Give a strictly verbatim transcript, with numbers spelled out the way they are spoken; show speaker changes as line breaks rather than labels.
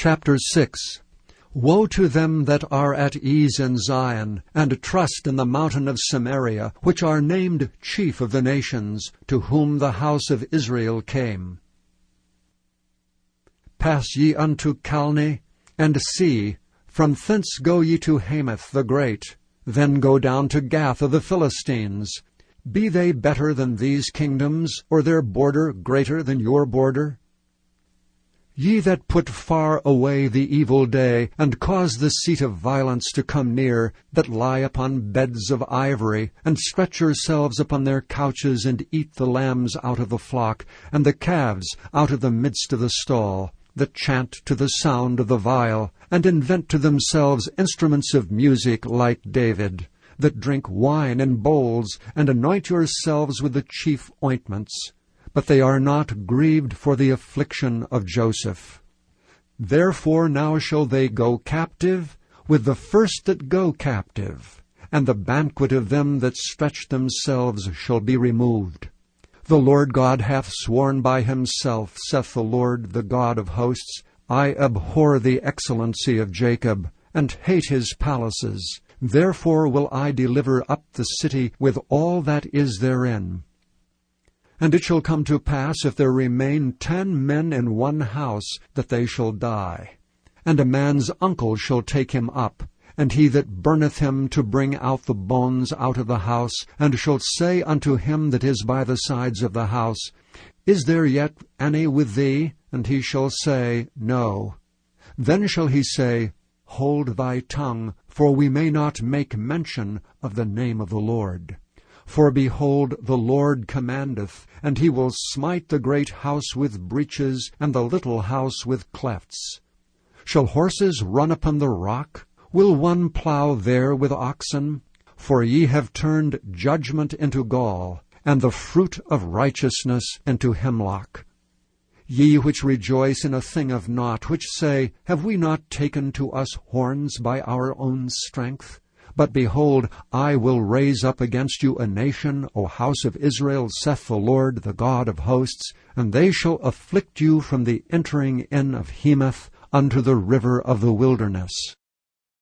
Chapter six. Woe to them that are at ease in Zion, and trust in the mountain of Samaria, which are named chief of the nations, to whom the house of Israel came. Pass ye unto Calne, and see, from thence go ye to Hamath the great, then go down to Gath of the Philistines. Be they better than these kingdoms, or their border greater than your border? Ye that put far away the evil day, and cause the seat of violence to come near, that lie upon beds of ivory, and stretch yourselves upon their couches, and eat the lambs out of the flock, and the calves out of the midst of the stall, that chant to the sound of the viol, and invent to themselves instruments of music like David, that drink wine in bowls, and anoint yourselves with the chief ointments, but they are not grieved for the affliction of Joseph. Therefore now shall they go captive with the first that go captive, and the banquet of them that stretch themselves shall be removed. The Lord God hath sworn by himself, saith the Lord, the God of hosts, I abhor the excellency of Jacob, and hate his palaces. Therefore will I deliver up the city with all that is therein. And it shall come to pass, if there remain ten men in one house, that they shall die. And a man's uncle shall take him up, and he that burneth him to bring out the bones out of the house, and shall say unto him that is by the sides of the house, Is there yet any with thee? And he shall say, No. Then shall he say, Hold thy tongue, for we may not make mention of the name of the Lord. For behold, the Lord commandeth, and he will smite the great house with breaches, and the little house with clefts. Shall horses run upon the rock? Will one plow there with oxen? For ye have turned judgment into gall, and the fruit of righteousness into hemlock. Ye which rejoice in a thing of naught, which say, Have we not taken to us horns by our own strength? But behold, I will raise up against you a nation, O house of Israel, saith the Lord, the God of hosts, and they shall afflict you from the entering in of Hemath unto the river of the wilderness.